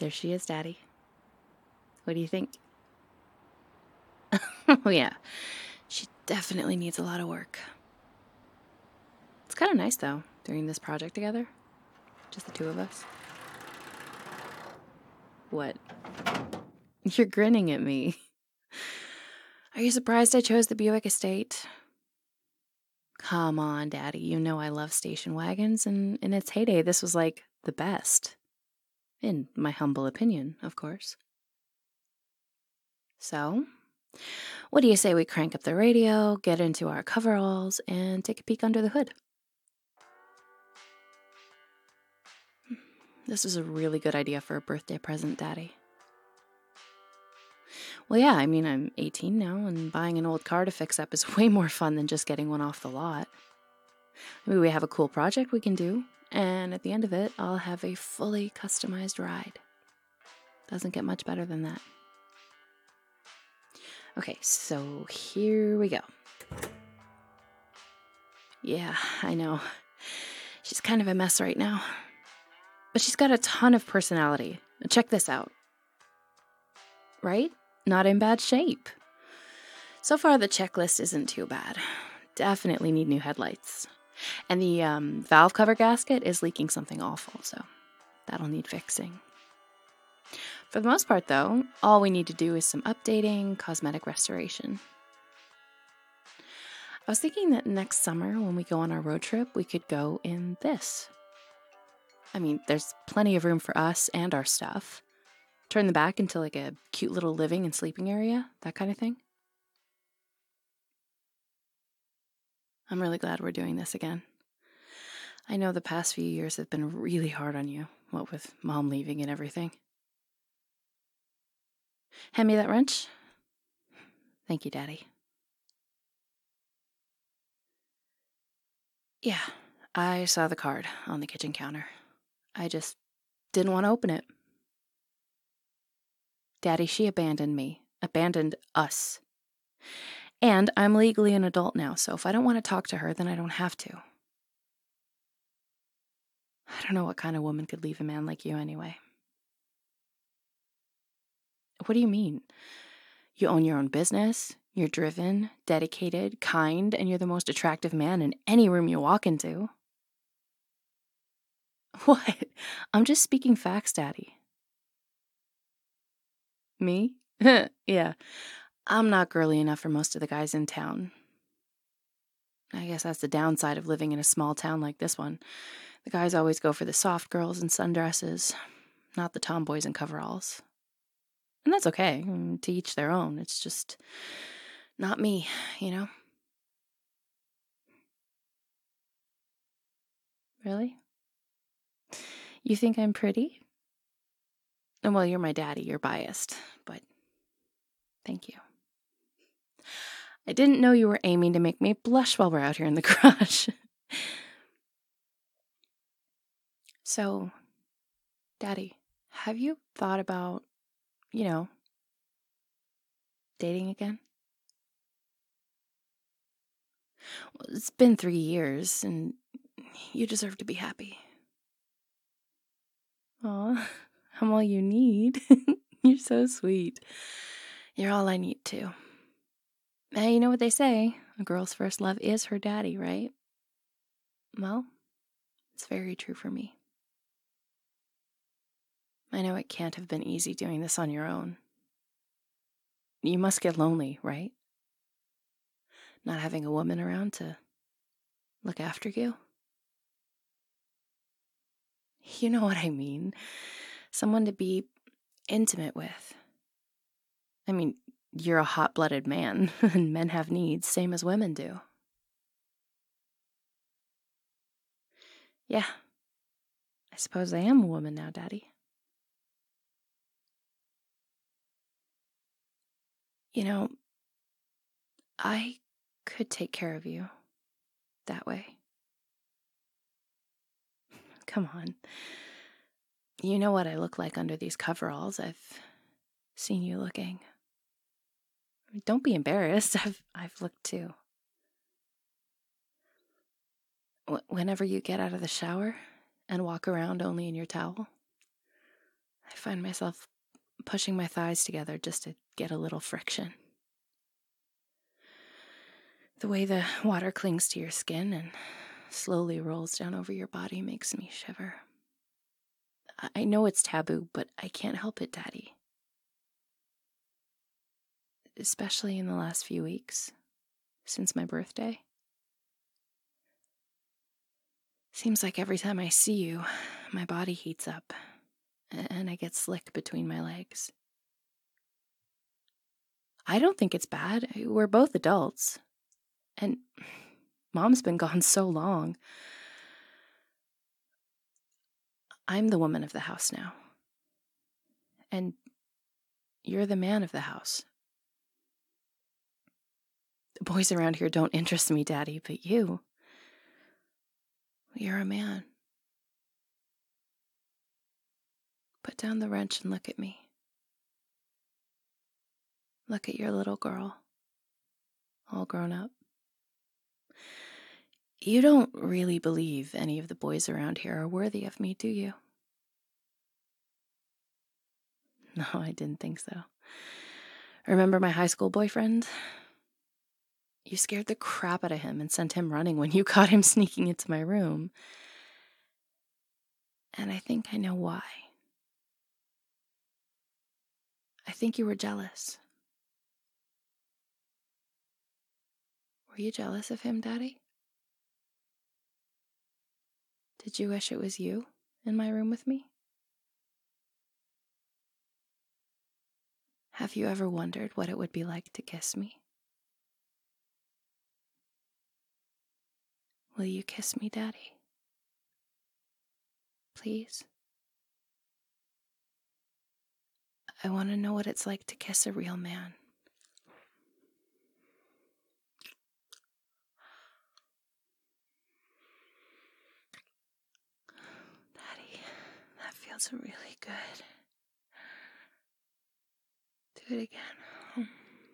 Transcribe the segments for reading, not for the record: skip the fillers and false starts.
There she is, Daddy. What do you think? Oh, yeah. She definitely needs a lot of work. It's kind of nice, though, doing this project together. Just the two of us. What? You're grinning at me. Are you surprised I chose the Buick Estate? Come on, Daddy. You know I love station wagons, and in its heyday, this was like the best. In my humble opinion, of course. So, what do you say we crank up the radio, get into our coveralls, and take a peek under the hood? This is a really good idea for a birthday present, Daddy. Well, yeah, I mean, I'm 18 now, and buying an old car to fix up is way more fun than just getting one off the lot. Maybe we have a cool project we can do, and at the end of it, I'll have a fully customized ride. Doesn't get much better than that. Okay, so here we go. Yeah, I know. She's kind of a mess right now. But she's got a ton of personality. Check this out. Right? Not in bad shape. So far, the checklist isn't too bad. Definitely need new headlights. And the valve cover gasket is leaking something awful, so that'll need fixing. For the most part, though, all we need to do is some updating, cosmetic restoration. I was thinking that next summer, when we go on our road trip, we could go in this. I mean, there's plenty of room for us and our stuff. Turn the back into like a cute little living and sleeping area, that kind of thing. I'm really glad we're doing this again. I know the past few years have been really hard on you, what with Mom leaving and everything. Hand me that wrench. Thank you, Daddy. Yeah, I saw the card on the kitchen counter. I just didn't want to open it. Daddy, she abandoned me. Abandoned us. And I'm legally an adult now, so if I don't want to talk to her, then I don't have to. I don't know what kind of woman could leave a man like you anyway. What do you mean? You own your own business, you're driven, dedicated, kind, and you're the most attractive man in any room you walk into. What? I'm just speaking facts, Daddy. Me? Yeah. I'm not girly enough for most of the guys in town. I guess that's the downside of living in a small town like this one. The guys always go for the soft girls in sundresses, not the tomboys in coveralls. And that's okay, to each their own. It's just not me, you know? Really? You think I'm pretty? Well, you're my daddy, you're biased, but thank you. I didn't know you were aiming to make me blush while we're out here in the garage. So, Daddy, have you thought about, dating again? Well, it's been 3 years, and you deserve to be happy. Aw, I'm all you need. You're so sweet. You're all I need, too. Hey, you know what they say? A girl's first love is her daddy, right? Well, it's very true for me. I know it can't have been easy doing this on your own. You must get lonely, right? Not having a woman around to look after you. You know what I mean. Someone to be intimate with. I mean, you're a hot-blooded man, and men have needs, same as women do. Yeah, I suppose I am a woman now, Daddy. You know, I could take care of you that way. Come on. You know what I look like under these coveralls. I've seen you looking. Don't be embarrassed. I've looked too. Whenever you get out of the shower and walk around only in your towel, I find myself pushing my thighs together just to get a little friction. The way the water clings to your skin and slowly rolls down over your body makes me shiver. I know it's taboo, but I can't help it, Daddy. Especially in the last few weeks, since my birthday. Seems like every time I see you, my body heats up, and I get slick between my legs. I don't think it's bad. We're both adults. And Mom's been gone so long. I'm the woman of the house now. And you're the man of the house. The boys around here don't interest me, Daddy, but you're a man. Put down the wrench and look at me. Look at your little girl, all grown up. You don't really believe any of the boys around here are worthy of me, do you? No, I didn't think so. Remember my high school boyfriend? You scared the crap out of him and sent him running when you caught him sneaking into my room. And I think I know why. I think you were jealous. Were you jealous of him, Daddy? Did you wish it was you in my room with me? Have you ever wondered what it would be like to kiss me? Will you kiss me, Daddy? Please? I want to know what it's like to kiss a real man. Daddy, that feels really good. Do it again.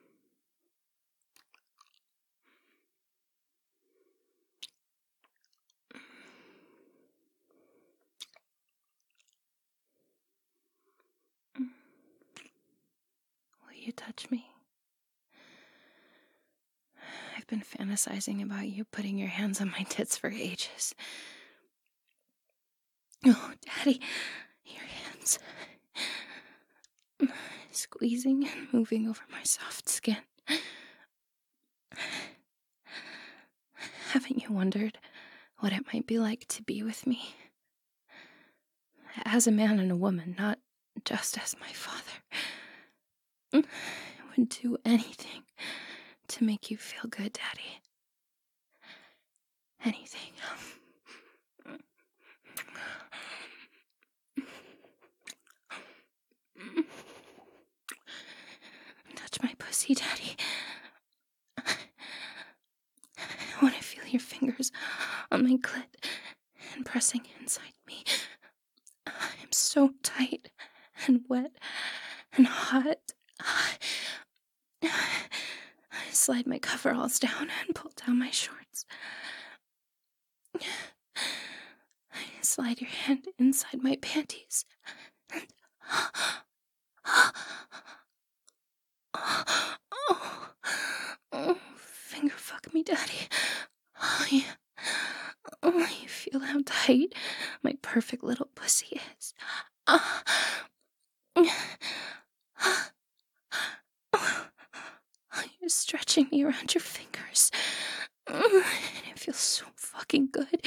Will you touch me? I've been fantasizing about you putting your hands on my tits for ages. Oh, Daddy, your hands. Squeezing and moving over my soft skin. Haven't you wondered what it might be like to be with me? As a man and a woman, not just as my father. I would do anything to make you feel good, Daddy. Anything. Touch my pussy, Daddy. I want to feel your fingers on my clit and pressing inside me. I'm so tight and wet and hot. I slide my coveralls down and pull down my shorts. I slide your hand inside my panties. And finger fuck me, Daddy. Oh, yeah. Oh, you feel how tight my perfect little pussy is. You're stretching me around your fingers. And it feels so fucking good.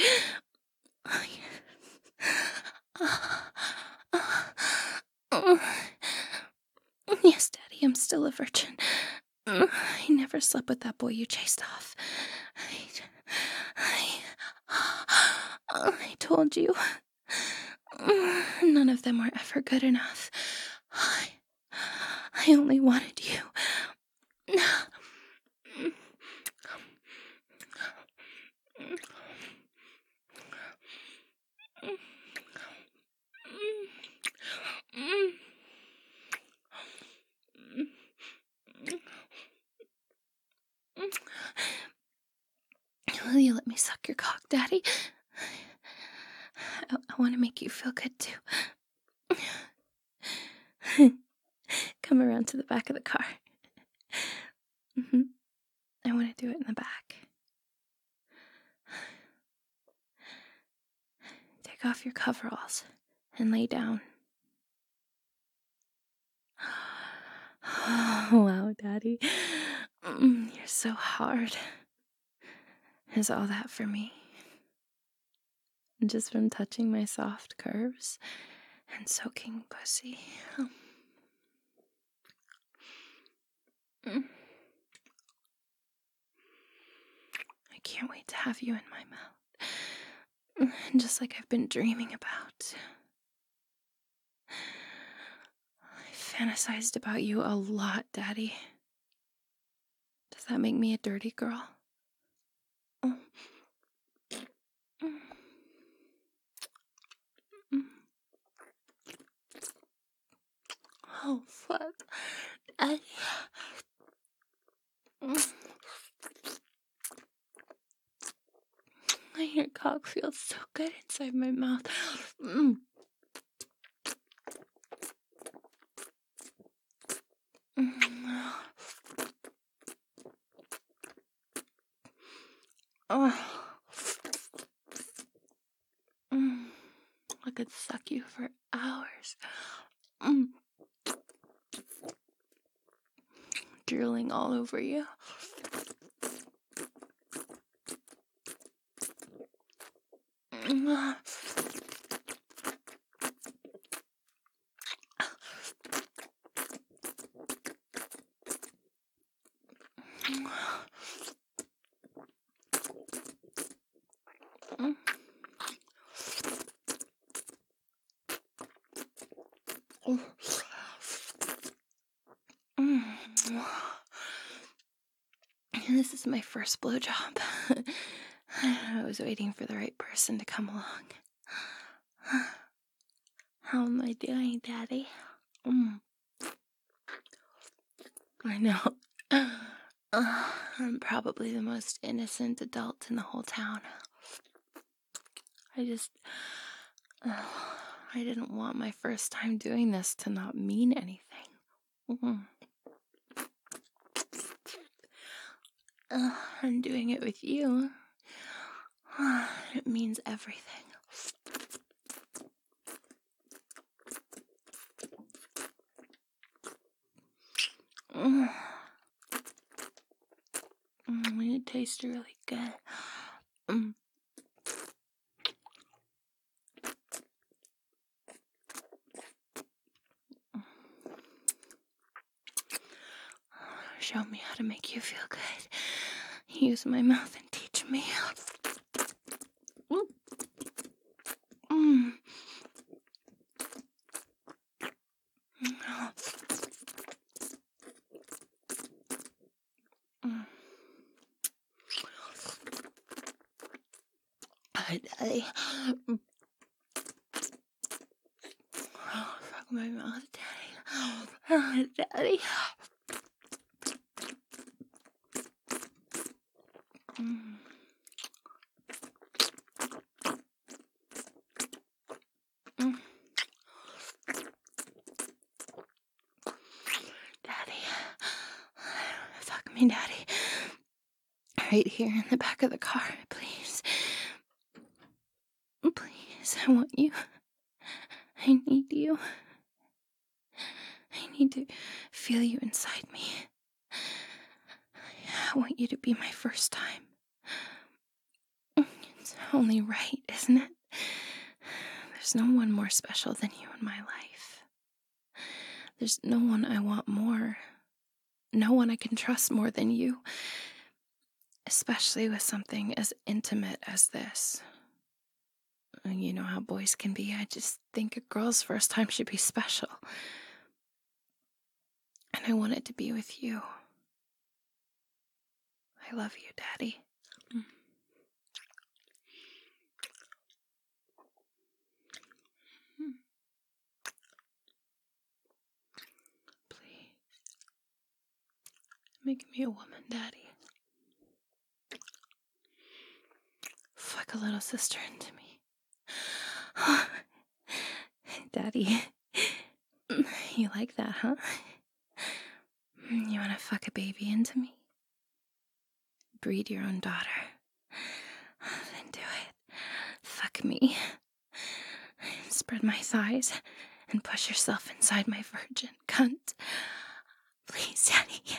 Yes, Daddy, I'm still a virgin. I never slept with that boy you chased off. I told you. None of them were ever good enough. I only wanted you. Will you let me suck your cock, Daddy? I want to make you feel good, too. Come around to the back of the car. hmm I want to do it in the back. Take off your coveralls and lay down. Oh, wow, Daddy. You're so hard. Is all that for me? Just from touching my soft curves and soaking pussy. I can't wait to have you in my mouth. Just like I've been dreaming about. I fantasized about you a lot, Daddy. Does that make me a dirty girl? Oh, fuck. Your cock feels so good inside my mouth. I could suck you for hours. Drooling all over you. This is my first blowjob. I was waiting for the right person to come along. How am I doing, Daddy? I know. I'm probably the most innocent adult in the whole town. I didn't want my first time doing this to not mean anything. I'm doing it with you. It means everything. It tastes really good. Show me how to make you feel good. Use my mouth and teach me. Hi, Daddy. Fuck my mouth, Daddy. Daddy. Daddy. Fuck me, Daddy. Right here in the back of the car, please. Please, I want you. I need you. I need to feel you inside me. I want you to be my first time. It's only right, isn't it? There's no one more special than you in my life. There's no one I want more. No one I can trust more than you. Especially with something as intimate as this. You know how boys can be. I just think a girl's first time should be special. And I want it to be with you. I love you, Daddy. Please. Make me a woman, Daddy. Fuck a little sister into me. Daddy, You like that, huh? You want to fuck a baby into me? Breed your own daughter. Then do it. Fuck me. Spread my thighs and push yourself inside my virgin cunt. Please, Daddy, yes.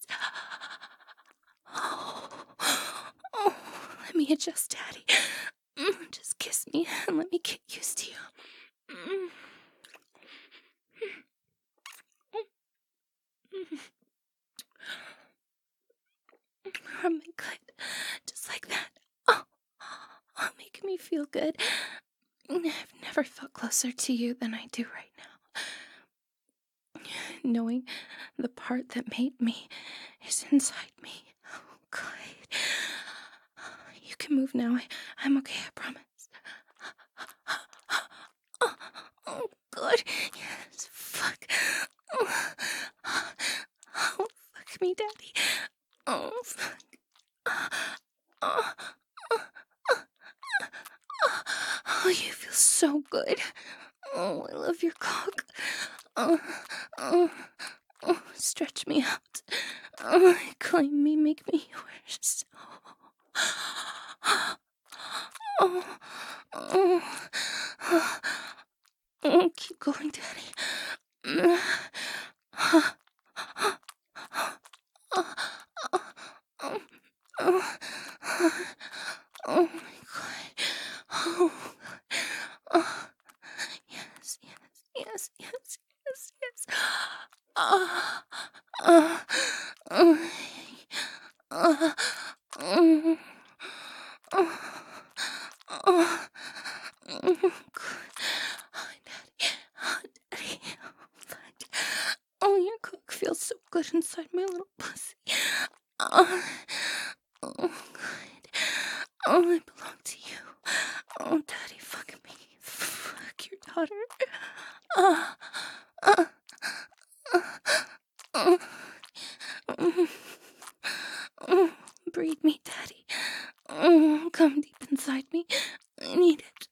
Oh, let me adjust, Daddy. Just kiss me and let me get used to you. Rub my clit, just like that. Oh, make me feel good. I've never felt closer to you than I do right now. Knowing the part that made me is inside me. Oh, God. You can move now. I'm okay, I promise. Oh, good. Yes, fuck. Oh, fuck me, Daddy. Oh, fuck. Oh, you feel so good. Oh, I love your cock. Oh, stretch me out. Claim me, make me yours. Keep going, Daddy. Oh my God. Oh, yes, yes, yes, yes, yes, yes. Oh, God. Daddy, Daddy, oh, your cock feels so good inside my little pussy. Oh, God. Oh, I belong to you. Oh, Daddy, fuck me. Fuck your daughter. Breed me, Daddy. Come deep inside me. I need it.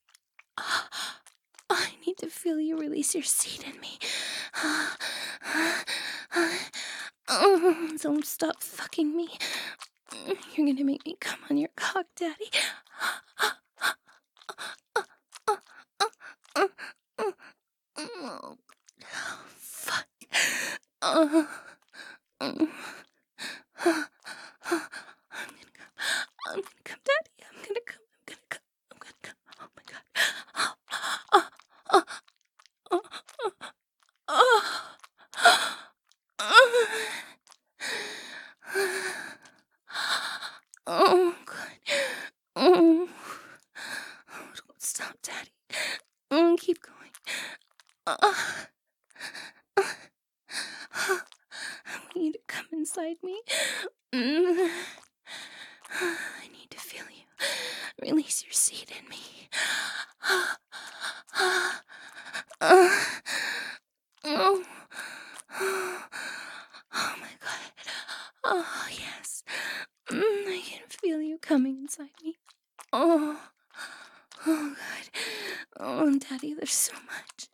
I need to feel you release your seed in me. Don't stop fucking me. You're gonna make me come on your cock, Daddy. Oh, fuck. I'm gonna come, Daddy. I'm gonna come. Oh my God. Oh, God. Oh, don't stop, Daddy. Keep going. I want you to come inside me. I need to feel you. Release your seed in me. Oh my God. Oh, yes. I can feel you coming inside me. Oh God. Oh, Daddy, there's so much.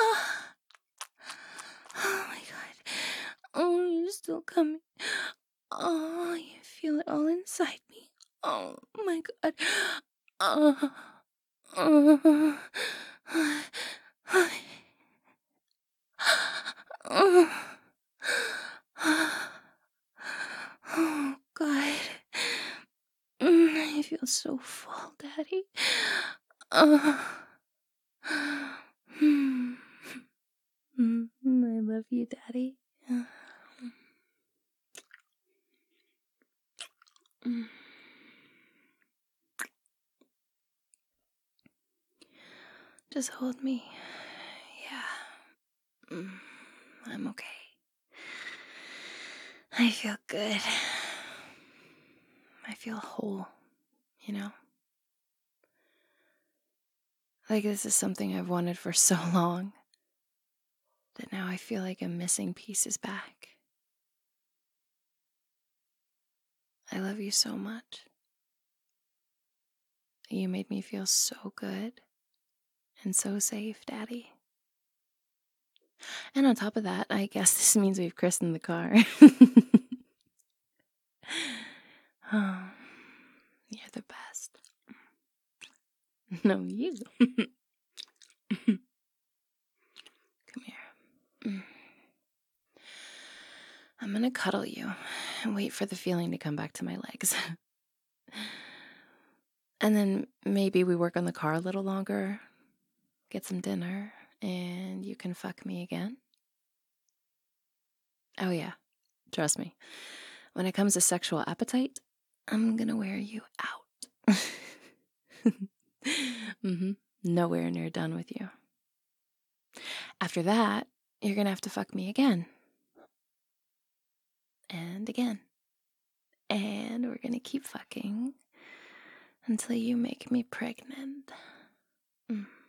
Oh my God. Oh, you're still coming. Oh, you feel it all inside me. Oh my God. Oh, oh, oh God. I feel so full, Daddy. I love you, Daddy. Just hold me. Yeah. I'm okay. I feel good. I feel whole, you know? Like this is something I've wanted for so long that now I feel like a missing piece is back. I love you so much. You made me feel so good and so safe, Daddy. And on top of that, I guess this means we've christened the car. Oh, you're the best. No, you. Come here. I'm gonna cuddle you and wait for the feeling to come back to my legs. And then maybe we work on the car a little longer, get some dinner, and you can fuck me again. Oh, yeah, trust me. When it comes to sexual appetite, I'm gonna wear you out. Nowhere near done with you. After that, you're gonna have to fuck me again. And again. And we're gonna keep fucking until you make me pregnant.